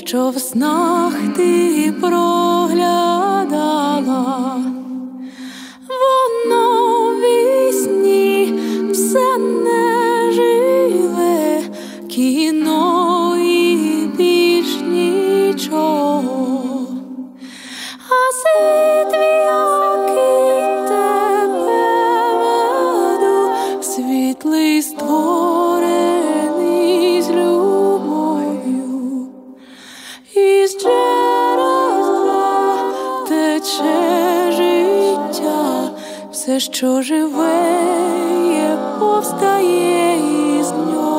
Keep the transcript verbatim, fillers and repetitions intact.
що в снах ти проглядала, воно вісні все неживе, кіно і більш нічого, а світ, в який тебе веду, світлий, створений з любов'ю, із джерела тече життя, все, що живе, є, повстає із нього.